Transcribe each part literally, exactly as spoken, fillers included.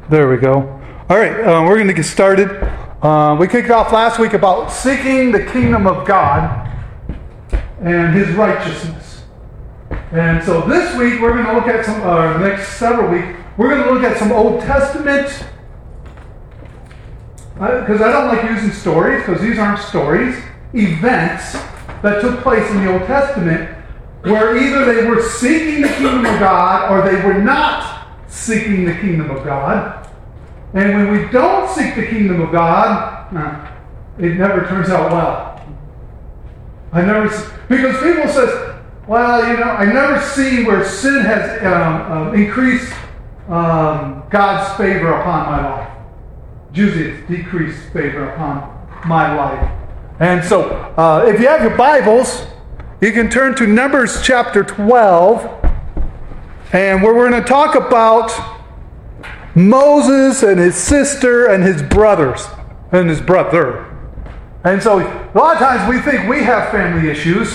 There we go. All right, uh, we're going to get started. Uh, we kicked off last week about seeking the kingdom of God and His righteousness. And so this week we're going to look at some, uh, the next several weeks, we're going to look at some Old Testament, because uh, I don't like using stories, because these aren't stories, events that took place in the Old Testament where either they were seeking the kingdom of God or they were not seeking the kingdom of God. And when we don't seek the kingdom of God, it never turns out well. I never, because people say, well, you know, I never see where sin has um, um, increased um, God's favor upon my life. Usually it's decreased favor upon my life. And so, uh, if you have your Bibles, you can turn to Numbers chapter twelve, and where we're going to talk about Moses and his sister and his brothers and his brother. And so, a lot of times we think we have family issues.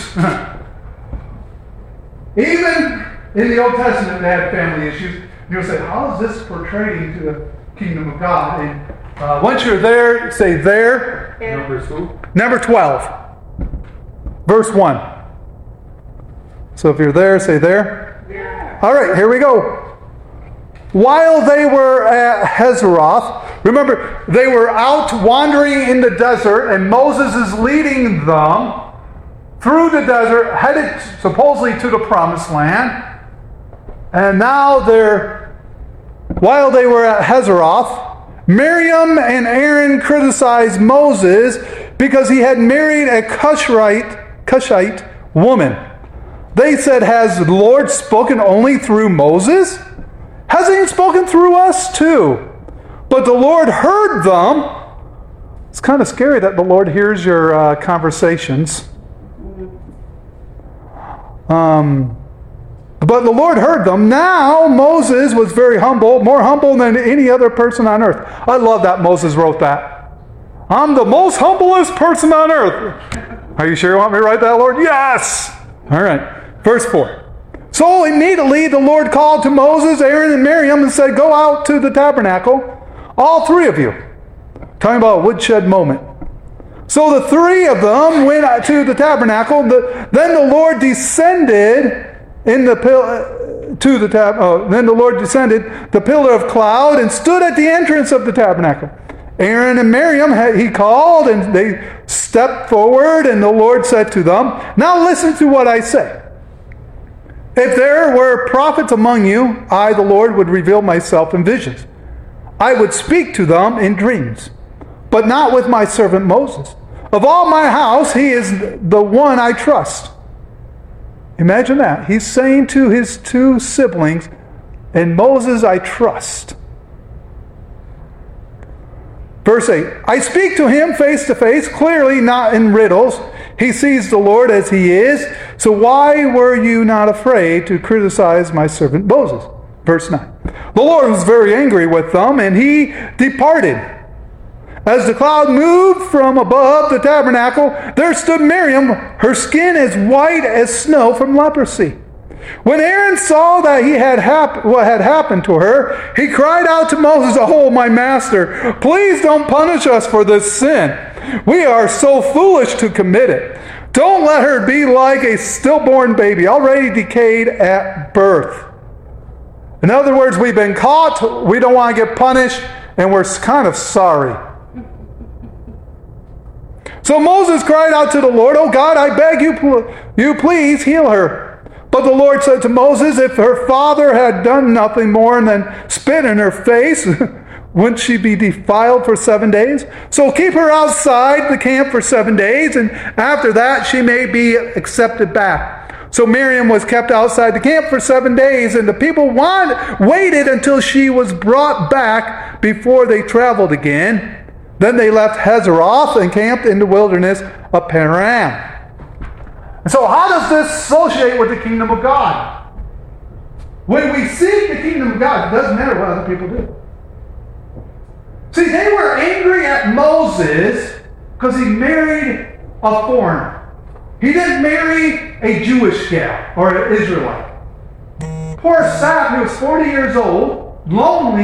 Even in the Old Testament, they had family issues. You'll say, how is this portrayed to the kingdom of God? And uh, once you're there, say there. Yeah. Number two. Number twelve, verse one. So if you're there, say there. Yeah. All right, here we go. While they were at Hazeroth, remember, they were out wandering in the desert, and Moses is leading them through the desert, headed supposedly to the promised land. And now they're, while they were at Hazeroth, Miriam and Aaron criticized Moses because he had married a Cushite, Cushite woman. They said, has the Lord spoken only through Moses? Hasn't He spoken through us too? But the Lord heard them. It's kind of scary that the Lord hears your uh, conversations. Um, but the Lord heard them. Now Moses was very humble, more humble than any other person on earth. I love that Moses wrote that. I'm the most humblest person on earth. Are you sure you want me to write that, Lord? Yes! All right. Verse four. So immediately the Lord called to Moses, Aaron, and Miriam and said, go out to the tabernacle, all three of you. Talking about a woodshed moment. So the three of them went to the tabernacle. The, then the Lord descended in the pil- to the tab. Oh, then the Lord descended the pillar of cloud and stood at the entrance of the tabernacle. Aaron and Miriam he called, and they stepped forward, and the Lord said to them, now listen to what I say. If there were prophets among you, I, the Lord, would reveal myself in visions. I would speak to them in dreams, but not with my servant Moses. Of all my house, he is the one I trust. Imagine that. He's saying to his two siblings, in Moses I trust. Verse eight, I speak to him face to face, clearly not in riddles. He sees the Lord as he is. So why were you not afraid to criticize my servant Moses? Verse nine. The Lord was very angry with them, and he departed. As the cloud moved from above the tabernacle, there stood Miriam, her skin as white as snow from leprosy. When Aaron saw that he had hap- what had happened to her, he cried out to Moses, oh, my master, please don't punish us for this sin. We are so foolish to commit it. Don't let her be like a stillborn baby, already decayed at birth. In other words, we've been caught, we don't want to get punished, and we're kind of sorry. So Moses cried out to the Lord, oh God, I beg you, you please heal her. But the Lord said to Moses, if her father had done nothing more than spit in her face, wouldn't she be defiled for seven days? So keep her outside the camp for seven days, and after that she may be accepted back. So Miriam was kept outside the camp for seven days, and the people wanted, waited until she was brought back before they traveled again. Then they left Hazeroth and camped in the wilderness of Paran. And so how does this associate with the kingdom of God? When we seek the kingdom of God, it doesn't matter what other people do. See, they were angry at Moses because he married a foreigner. He didn't marry a Jewish gal or an Israelite. Poor sap, he was forty years old, lonely,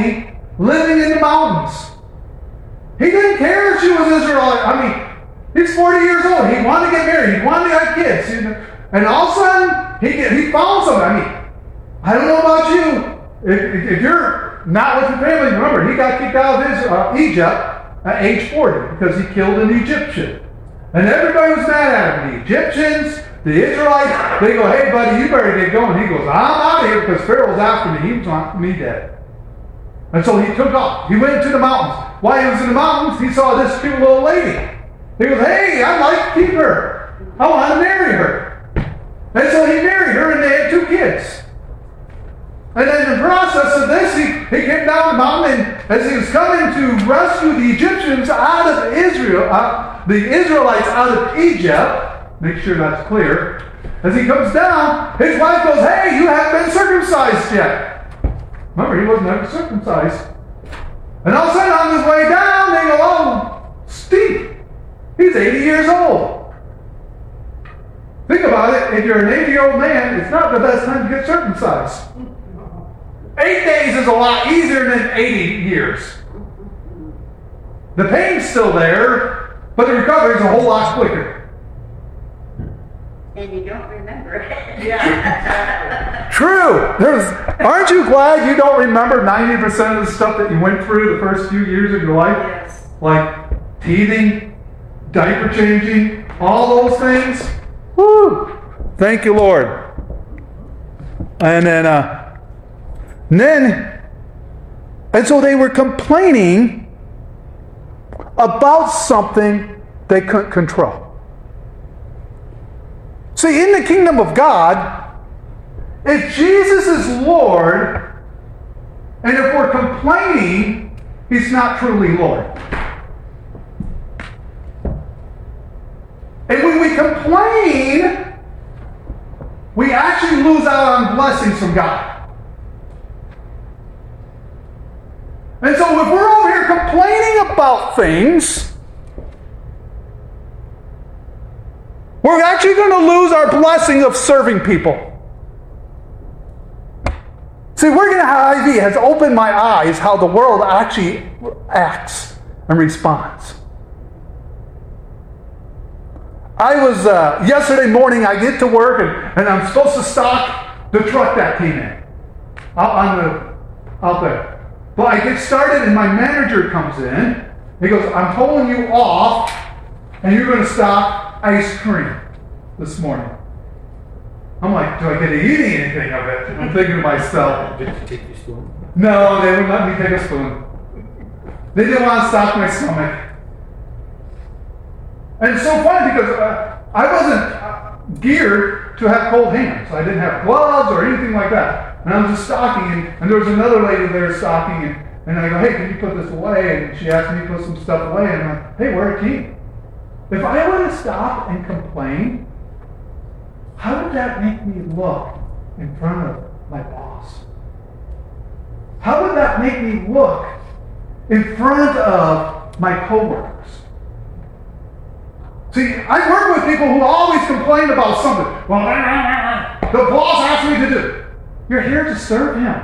living in the mountains. He didn't care if she was Israelite. I mean, he's forty years old. He wanted to get married. He wanted to have kids. And all of a sudden, he, he found something. I mean, I don't know about you. If, if you're not with your family, remember, he got kicked out of Israel, uh, Egypt at age forty because he killed an Egyptian. And everybody was mad at him. The Egyptians, the Israelites, they go, hey, buddy, you better get going. He goes, I'm out of here because Pharaoh's after me. He wants me dead. And so he took off. He went to the mountains. While he was in the mountains, he saw this cute little lady. He goes, hey, I'd like to keep her. I want to marry her. And so he married her, and they had two kids. And in the process of this, he, he came down the mountain, and as he was coming to rescue the Egyptians out of Israel, uh, the Israelites out of Egypt, make sure that's clear, as he comes down, his wife goes, hey, you haven't been circumcised yet. Remember, he wasn't ever circumcised. And all of a sudden, on his way down, they go, oh, Steve, he's eighty years old. Think about it. If you're an eighty-year-old man, it's not the best time to get circumcised. Eight days is a lot easier than eighty years. The pain's still there, but the recovery is a whole lot quicker. And you don't remember it. Yeah. True. There's, aren't you glad you don't remember ninety percent of the stuff that you went through the first few years of your life? Yes. Like teething, diaper changing, all those things. Woo! Thank you, Lord. And then, uh, and then, and so they were complaining about something they couldn't control. See, in the kingdom of God, if Jesus is Lord, and if we're complaining, He's not truly Lord. And when we complain, we actually lose out on blessings from God. And so if we're over here complaining about things, we're actually going to lose our blessing of serving people. See, Working at I V has opened my eyes how the world actually acts and responds. I was, uh, yesterday morning, I get to work, and, and I'm supposed to stock the truck that came in. Out, on the, out there. But I get started, and my manager comes in. He goes, I'm pulling you off, and you're going to stock ice cream this morning. I'm like, do I get to eat anything of it? I'm thinking to myself. Did you take your spoon? No, they wouldn't let me take a spoon. They didn't want to stock my stomach. And it's so funny because uh, I wasn't uh, geared to have cold hands. I didn't have gloves or anything like that. And I was just stocking, and, and there was another lady there stocking, and, and I go, hey, can you put this away? And she asked me to put some stuff away, and I'm like, hey, we're a team. If I were to stop and complain, how would that make me look in front of my boss? How would that make me look in front of my coworkers? See, I work with people who always complain about something. Well, the boss asked me to do. You're here to serve him.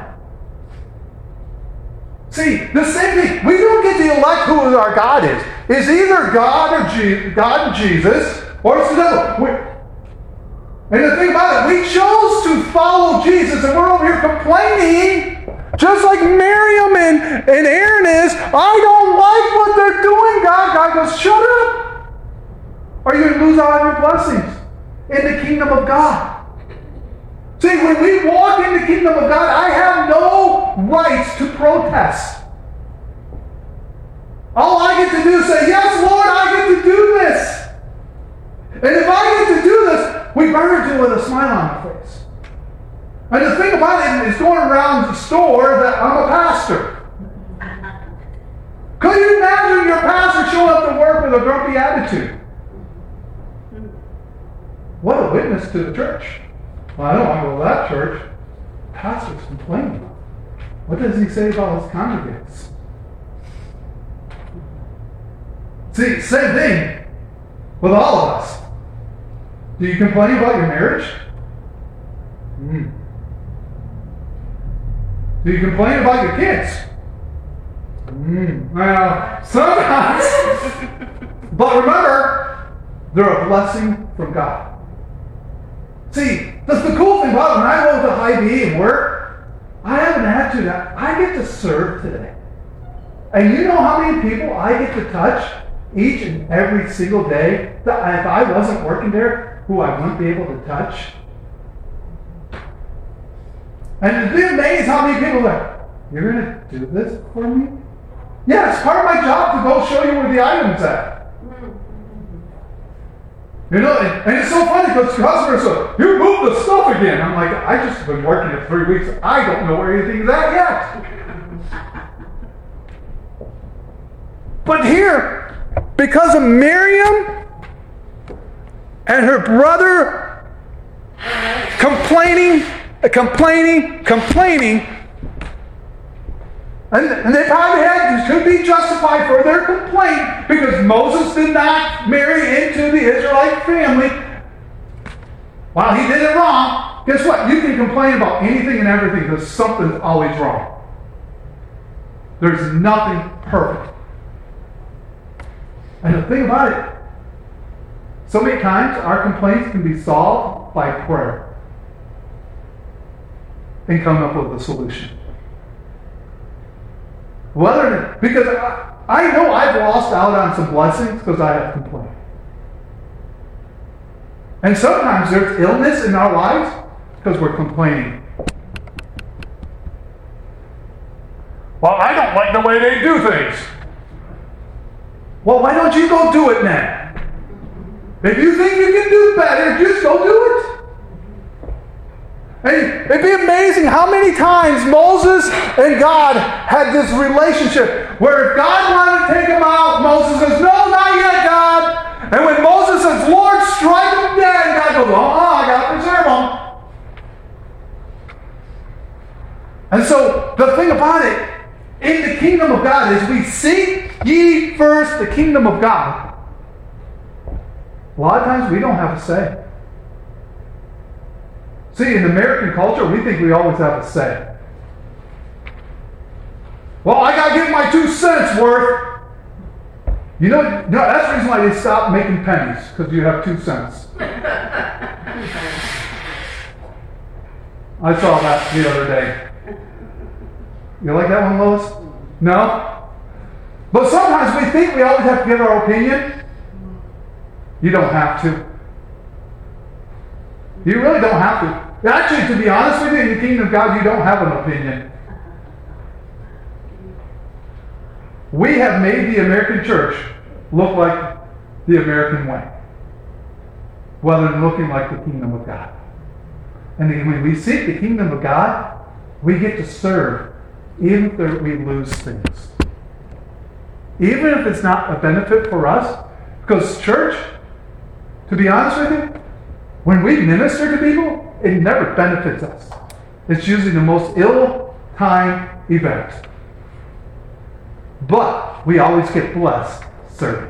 See, the same thing. We don't get to elect who our God is. It's either God or Je- God and Jesus, or it's the devil. We, and the thing about it, we chose to follow Jesus, and we're over here complaining, just like Miriam and, and Aaron is. I don't like what they're doing, God. God goes, shut up. Or you're going to lose out on your blessings in the kingdom of God. See, when we walk in the kingdom of God, I have no rights to protest. All I get to do is say, yes, Lord, I get to do this. And if I get to do this, we better do it with a smile on our face. And the thing about it is going around the store that I'm a pastor. Could you imagine your pastor showing up to work with a grumpy attitude? What a witness to the church. Well, I don't want to go to that church. The pastor's complaining. What does he say about his congregants? See, same thing with all of us. Do you complain about your marriage? Mm. Do you complain about your kids? Mm, well, sometimes. But remember, they're a blessing from God. See, that's the cool thing about it. When I go to Hy-Vee and work, I have an attitude that I get to serve today. And you know how many people I get to touch each and every single day that if I wasn't working there, who I wouldn't be able to touch? And it'd be amazed how many people are like, you're going to do this for me? Yeah, it's part of my job to go show you where the item's at. You know, and, and it's so funny because customers say, you moved the stuff again. I'm like, I just been working it three weeks. I don't know where anything's at yet. But here, because of Miriam and her brother complaining, complaining, complaining, and, and they probably had could be justified for their complaint because Moses did not marry into the Israelite family. While he did it wrong, guess what? You can complain about anything and everything because something's always wrong. There's nothing perfect. And the thing about it, so many times our complaints can be solved by prayer and come up with a solution. Whether because I, I know I've lost out on some blessings because I have complained. And sometimes there's illness in our lives because we're complaining. Well, I don't like the way they do things. Well, why don't you go do it then? If you think you can do better, just go do it. And it'd be amazing how many times Moses and God had this relationship where if God wanted to take him out, Moses says, no, not yet, God. And when Moses says, Lord, strike him dead, God goes, oh, I got to preserve him. And so the thing about it, in the kingdom of God is we seek ye first the kingdom of God. A lot of times we don't have a say. See, in American culture, we think we always have a say. Well, I got to get my two cents worth. You know, no, that's the reason why they stopped making pennies, because you have two cents. I saw that the other day. You like that one, Lois? No? But sometimes we think we always have to give our opinion. You don't have to. You really don't have to. Actually, to be honest with you, in the kingdom of God, you don't have an opinion. We have made the American church look like the American way, rather than looking like the kingdom of God. And when we seek the kingdom of God, we get to serve, even if we lose things. Even if it's not a benefit for us. Because church, to be honest with you, when we minister to people, it never benefits us. It's usually the most ill-timed event. But we always get blessed serving.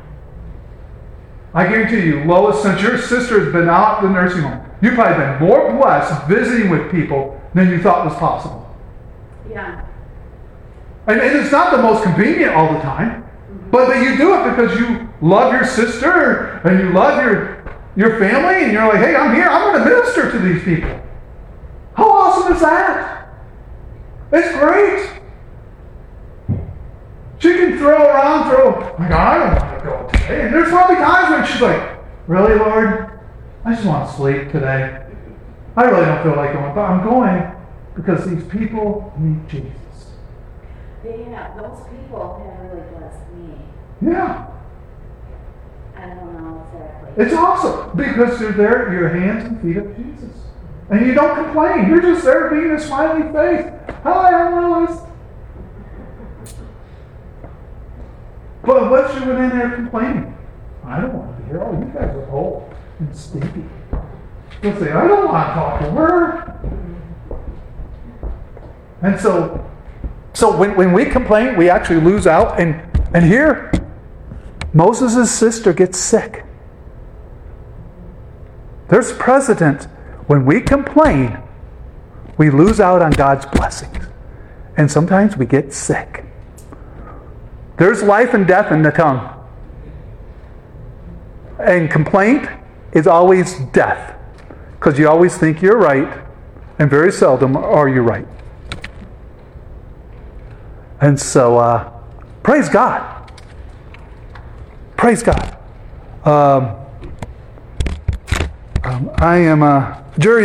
I guarantee you, Lois, since your sister has been out in the nursing home, you've probably been more blessed visiting with people than you thought was possible. Yeah. And, and it's not the most convenient all the time, but, but you do it because you love your sister and you love your your family, and you're like, hey, I'm here, I'm going to minister to these people. How awesome is that? It's great. She can throw around, throw, like, I don't want to go today. And there's probably times when she's like, really, Lord? I just want to sleep today. I really don't feel like going, but I'm going because these people need Jesus. Yeah, those people have really blessed me. Yeah. I don't know exactly. It's awesome because they're there, your hands and feet of Jesus. And you don't complain. You're just there being a smiley face. Hi, I'm Lois. But what's you in there complaining? I don't want to be here. Oh, you guys are old and stinky. They'll say, I don't want to talk to her. And so, so when, when we complain, we actually lose out. And, and here, Moses' sister gets sick. There's precedent. When we complain, we lose out on God's blessings. And sometimes we get sick. There's life and death in the tongue. And complaint is always death. Because you always think you're right, and very seldom are you right. And so, uh, praise God. Praise God. Um, um, I am, uh, Jerry.